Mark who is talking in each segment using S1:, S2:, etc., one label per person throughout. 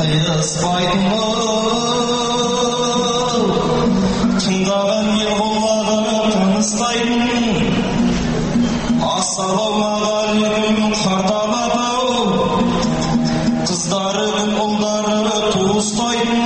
S1: қиыспайтын тыңдаған ел құлағы тыныстайтын ассалаумағалейкум қарталатау қыздары күн ұлдары туыстайтын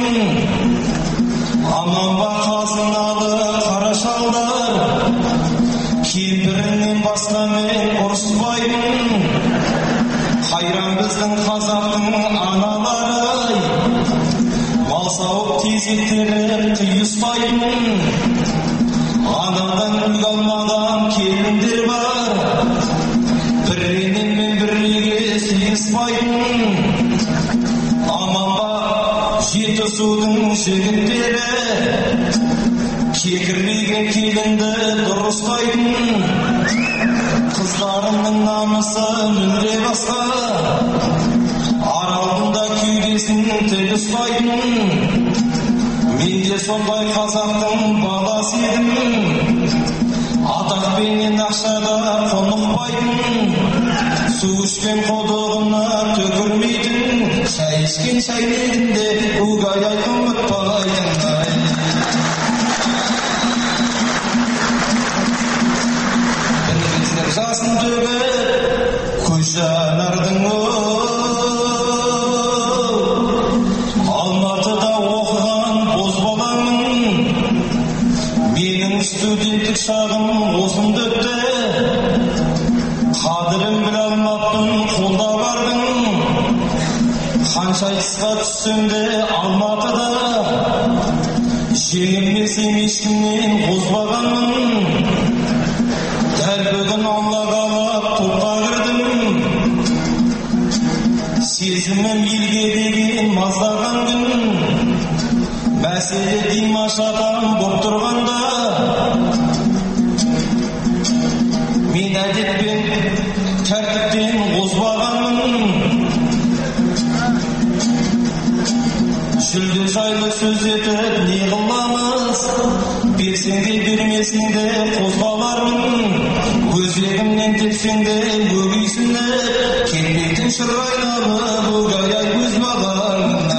S1: аманға қазыналы қара шалдар кемпірінен басқамен ұрыспайтын қайран біздің қазақтың аналары мал сауып тезектерін қиыспайтын анадан үлгі алмаған келіндер бар бірінен мен біріге сыйыспайтын аманға жеті судың жігіттері кекірмеген келінді дұрыстайтын қыздарымның намысы мүлде басқа аралығында кеудесін тік ұстайтын мен де сондай қазақтың баласы едім атақпенен ақшада құнықпайтын су ішкен құдығына түкірмейтін шай ішкен шәйнегінде угай ұмытпайтын жасын төгіп көз жанардың Алматыда оқыған бозбаламын менің студенттік шағым осында өтті қадірін біле алмаппын қолда бардың қанша айтысқа түссем де Алматыда жеңілмесем ешкімнен озбағанмын дәл бүгін аллаға алып топқа кірдім сезімім елге деген маздаған күн мәселе Димаш ағам боп тұрғанда мен әдеппен тәртіптен озбағанмын жүлде жайлы сөз етіп не қыламыз берсең де бермесең де қозғалармын өзегімнен тепсең де өгейсініп келмейтін шыр айналып өгай өз балаңа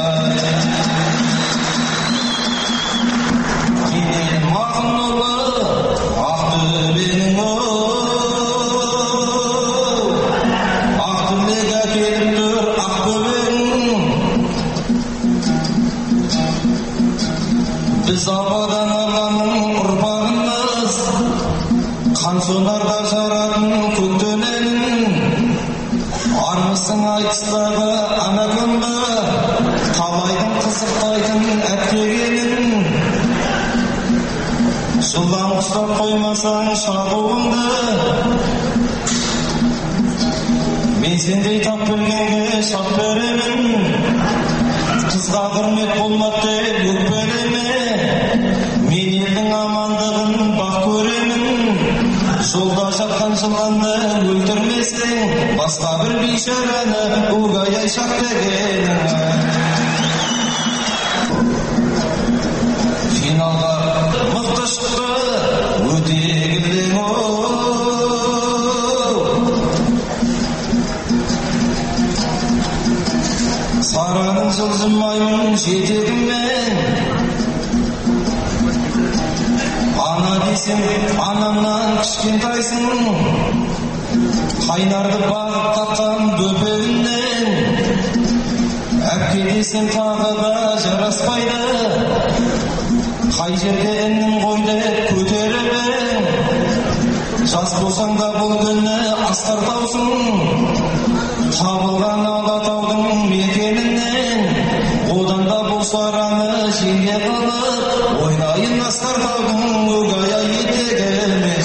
S1: менен мағын ұлы ақтөбенің ақтүлек әкеліп тұр ақтөбенің біз ападан ағаның ұрпағымыз қансонарда жаратын көктөненің армысың айтыстағы ана күнгі талайдың қызықтайтын әттегенің жылдам ұстап қоймасаң шағуыңды мен сендей тап білгенге шап беремін қызға құрмет болмады деп өкпелеме мен елдің амандығын бақ көремін жолда жатқан жыланды өлтірмесең басқа бір бейшараны угай шақ дегенің финалға мықты шықты өтегілең сараның жылжымаймын жетегіммен ана десем анамнан кішкентайсың қайнарды бағып таққан бөбегімнен әпке десем тағы да жараспайды қай жерде іннің ғой деп көтеріп жас болсаң да бұл күні астартаусың табылған алатаудың мекенінен одан да бұл сараны жеңге қылып ойнайын астартаудың өгай етегімен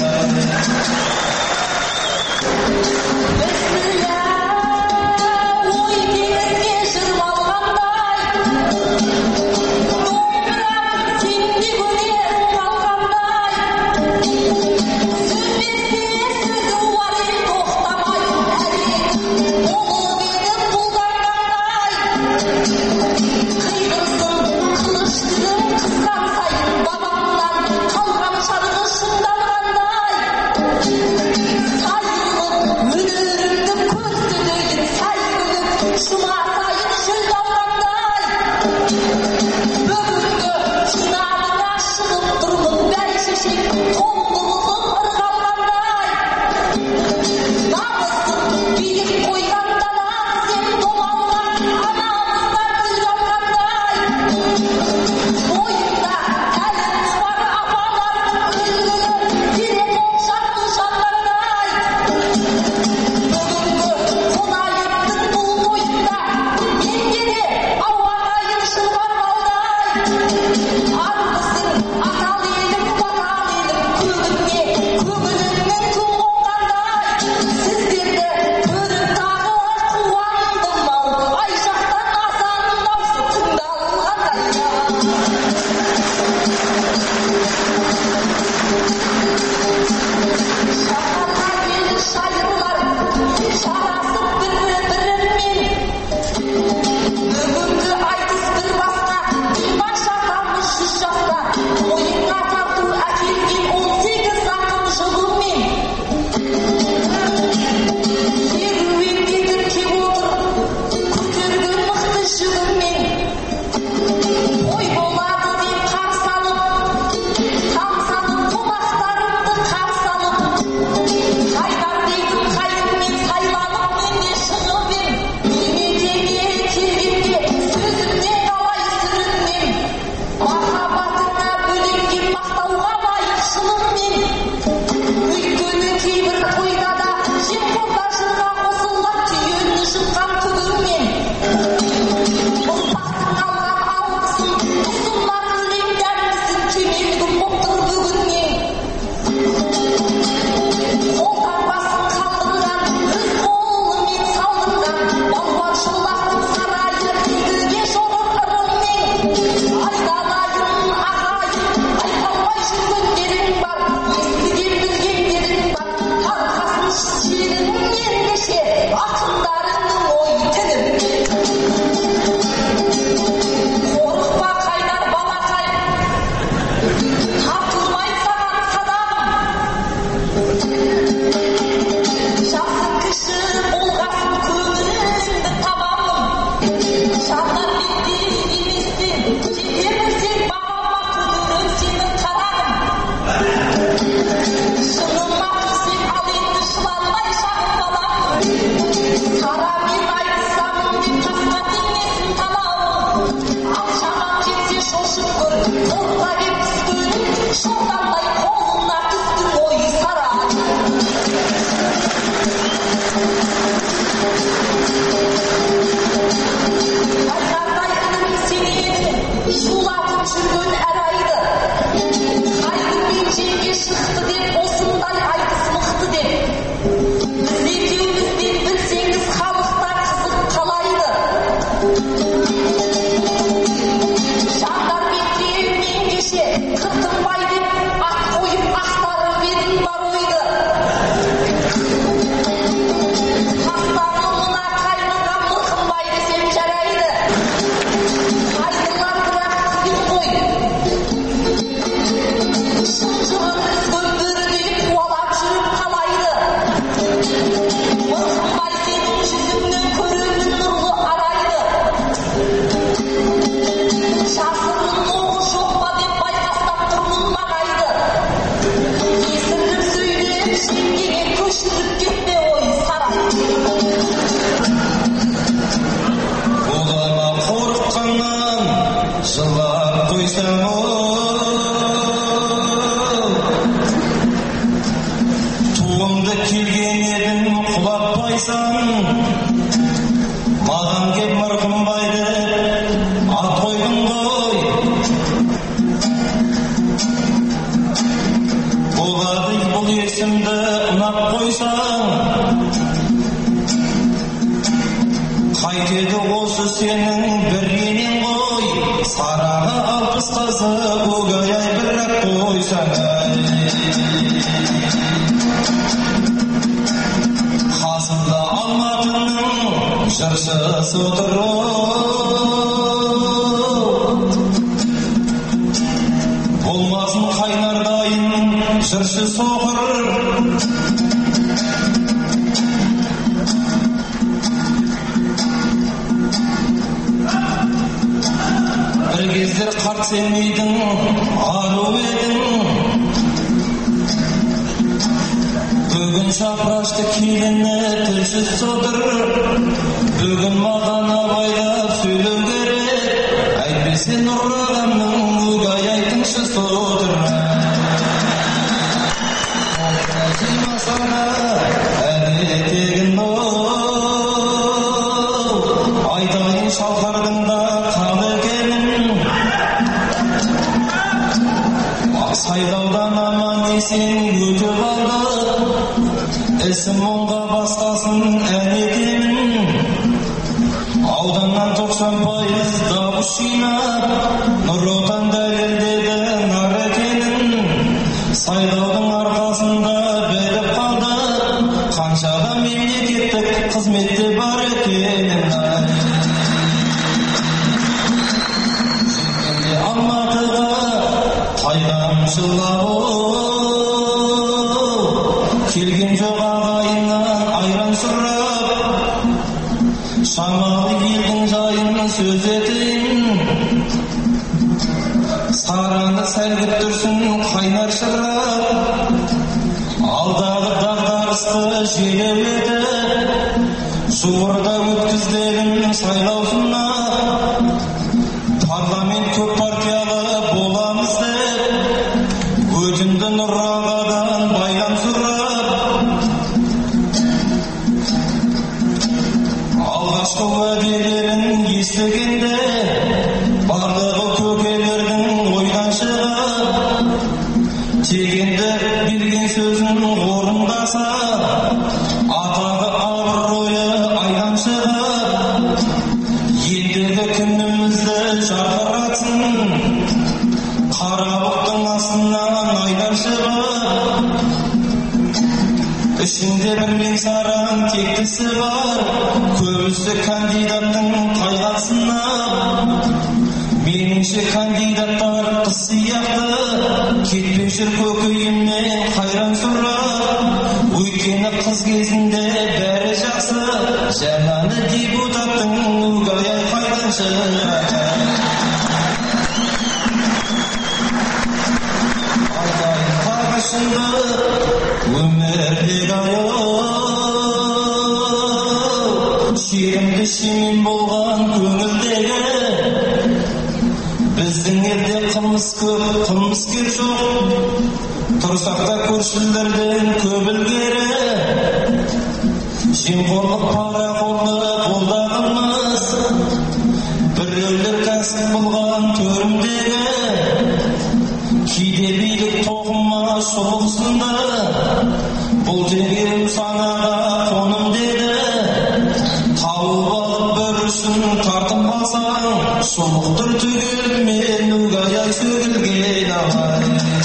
S1: Janani deputattың өмірлік аяу шерімді шемен болған көңілдегі біздің елде қылмыс көп, қылмыскер жоқ тұрсақ та көршілерден көп ілгері жемқорлық парақорлық қолдағанымыз біреулер кәсіп болған төрімдегі кейде билік тоқыма шолықсынды бұл тегеу санаға қоным деді тауып алып бір үшін тартып алсаң шолықтыр түгелмен угаяй сөгілген ағай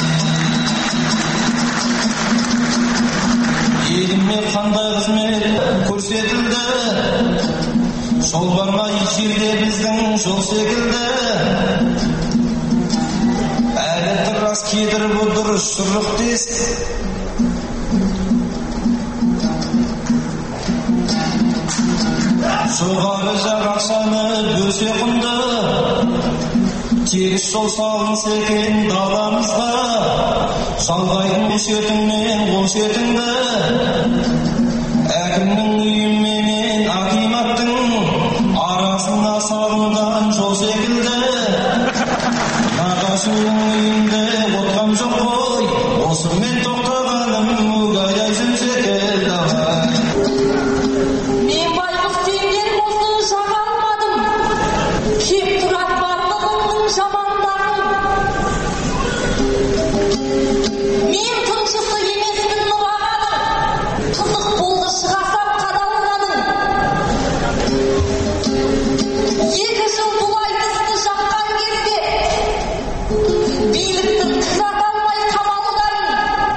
S1: еліме қандай қызмет көрсетілді жол бар ма еш жерде біздің жол секілді әлі рас кедір бұдыр шұрық тес жоғары жақ ақшаны бөлсе құнды тегіс жол салынса екен даламызға жалғайтын қошетіңмен қолшетіңді әкімнің үйіменен акиматтың арасына салынған жол секілді нағашының үйінде отқам жоқ қой осымен тоқтағаным угаяй жүн секілді
S2: мен байғұс сенен осы жаға алмадым кеп тұрар барлығыңның жамандағым мен тыңшысы емеспін нұрағаның қызық болды шығасам қадалғаның 2 жыл бұлай бізді жаққан кезде билікті тызата алмай қамалғаның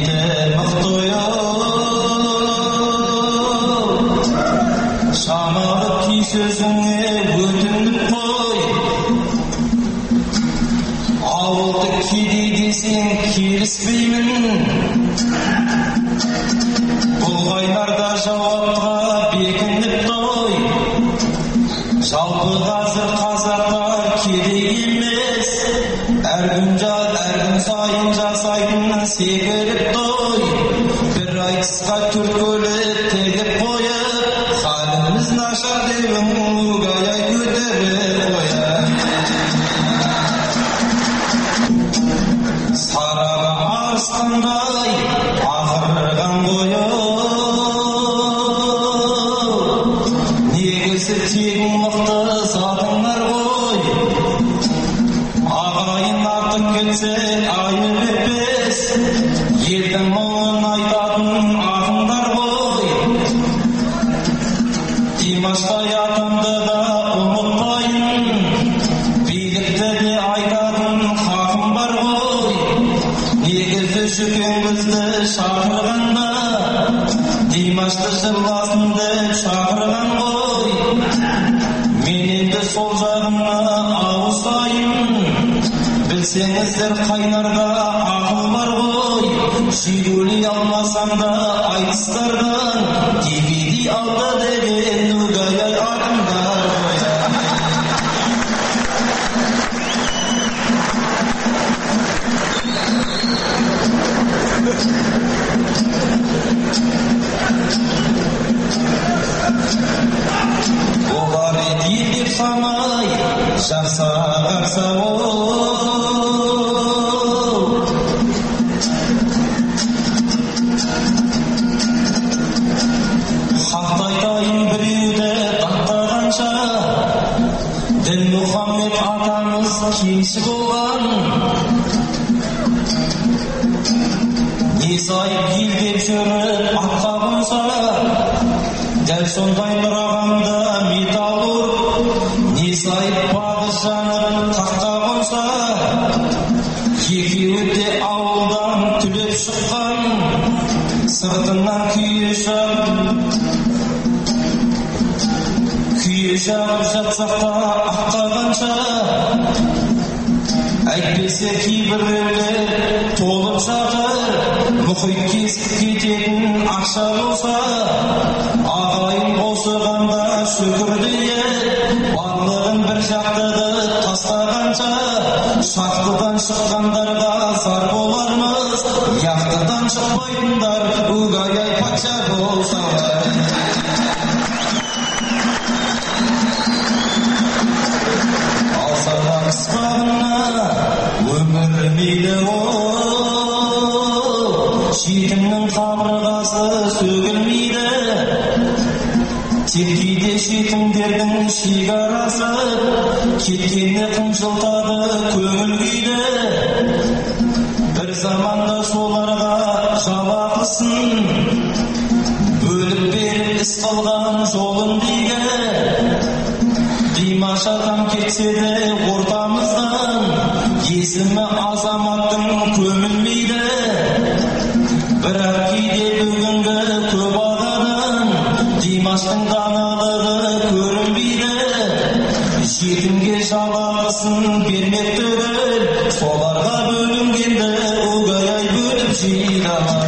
S1: Ете мықтойы шамалы ки сөзіңе өтініп қой. Ауылды кедей десең келіспеймін. Бұл қайнарда жауапқа бекініп той. Жалпы қазір қазақтар кедей емес. Әр күн сайын жасайтын секіріп той. Бір айтысқа түркөліп тегіп қойып, халіміз нашар деуің угай көтеріп қояр. Сараға арыстандай ақырған қойып, негізі тегін мықты затыңдар ғой. Ағайын артық кетсе айып етпес, елдің мұңын айтатын ақындар ғой. Димаштай атамды да ұмытпайын, билікті де айтатын хақым бар ғой. Негізі жүкең бізді шақырғанда, Димашты жырласын деп шақырған ғой. Мен енді сол жағына ауысайын, білсеңіздер қайнарға ақыл бар ғой. Жигули алмасам да айтыстардан, DVD алды деген угай атымдар қоя. Олар еді деп самай, жақса қарса ол. Хақты айтайын біреуді тақтағанша, Дінмұхаммед атамыз кеңші болған. Не сайып елдеп жүріп атқа қонса, дәл сондай нұрағамда металлург. Не сайып бағыз жанып таққа қонса, екеуі де ауылдан түлеп шыққан. Сыртынан күйе жағып жатсақ та ақтағанша, әйтпесе кейбіреулер толып жатыр. Мұхит кесіп кететін ақша болса, ағайын қосығанда шүкір дейік. Барлығын бір жақтыды тастағанша, шақтыдан шыққандарға зар болармыз. Яқтыдан шықпайтындар угай патша болсалар. Алсаға қыспағына өмір мейлі ол, жетімнің қабырғасы сөгілмейді. Тек кейде жетімдердің шекарасы, кеткенде қынжылтады көңіл күйді. Бір заманда соларға жалақысын бөліп беріп іс қылған жолын дейгі. Димаш атам кетсе де ортамыздан, есімі азаматтың көмілмейді. Бірақ кейде бүгінгі көп ададан, Димаштың даналығы көрінбейді. Жетімге жалақысын бермек түгіл, соларға бөлінгенді угай бөліп жинамай.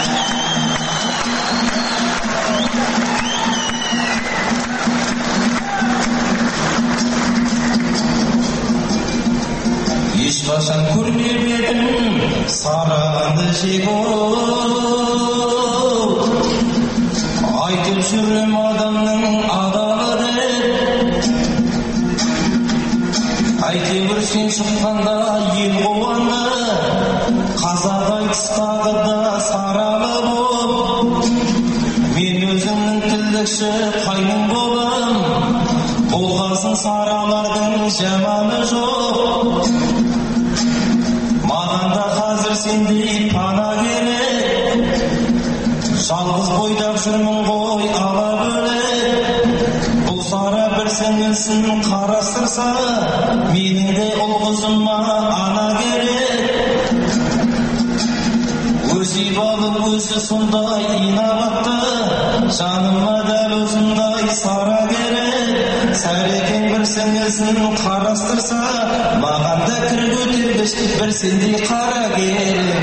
S1: Ешқашан көрмеп едім сараны жегіп, айтып жүрем адамның адалы деп. Әйтеуір сен шыққанда ел қуанды, қазақ айтыстағы да саралы боп. Мен өзімнің тілдікші қайным болам, болғасын саралардың жаманы жоқ. Маған да қазір сендей пана керек, жалғыз бойдақ жүрмін ғой ала бөлек. Бұл сара бір сіңілсін қарастырса, менің де ұл қызыма ана керек. Өсип Ünal'ın özü sonday inabatlı, canıma däl özünday sara gerek. Säreken bir sengilsin karastırsa, maganda kir götergeç bir sendi kara gerek.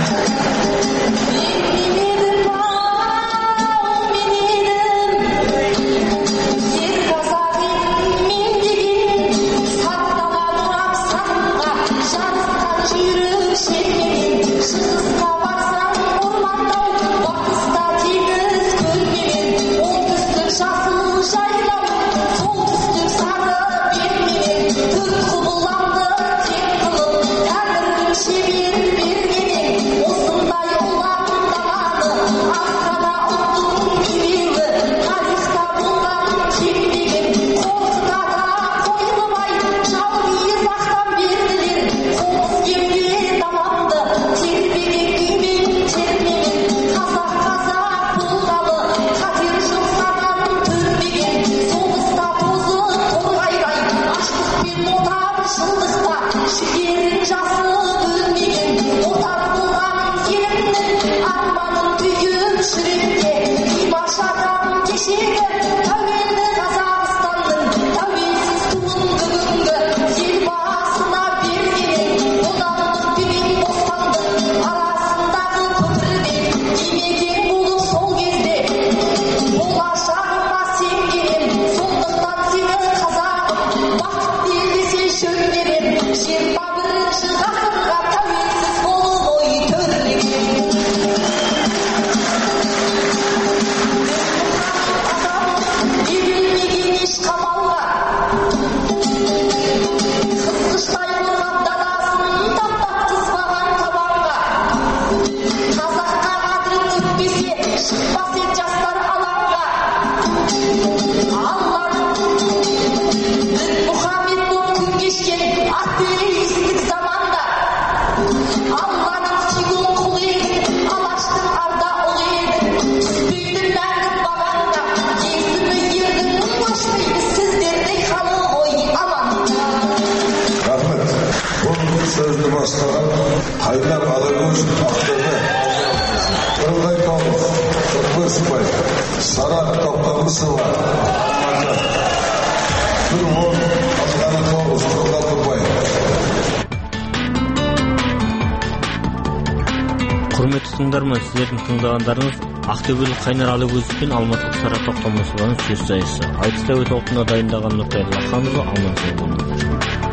S3: Сіздердің тыңдағандарыңыз Ақтөбелік Қайнар Алыкөзов пен Алматылық Сара Тоқтамысованың сөз сайысы. Айтыста өт оқына дайындаған Нұртай Лаханова, аман-сау болыңыздар.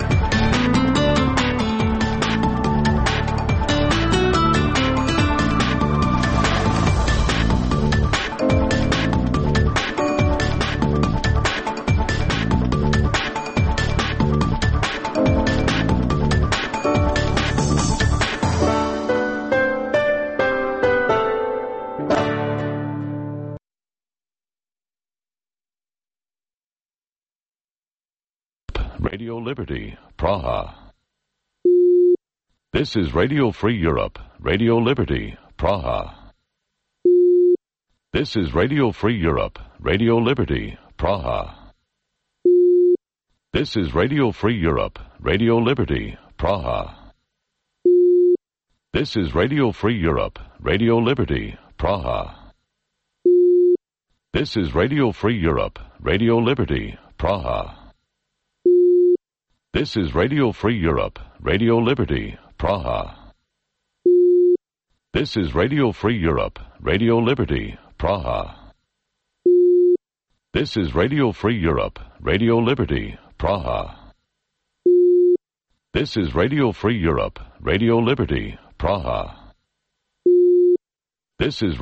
S4: Radio Liberty, Praha. This is Radio Free Europe, Radio Liberty, Praha. This is Radio Free Europe, Radio Liberty, Praha. This is Radio Free Europe, Radio Liberty, Praha. This is Radio Free Europe, Radio Liberty, Praha. This is Radio Free Europe, Radio Liberty, Praha. This is Radio Free Europe, Radio Liberty, Praha. This is Radio Free Europe, Radio Liberty, Praha. This is Radio Free Europe, Radio Liberty, Praha. This is Radio Free Europe, Radio Liberty, Praha. This is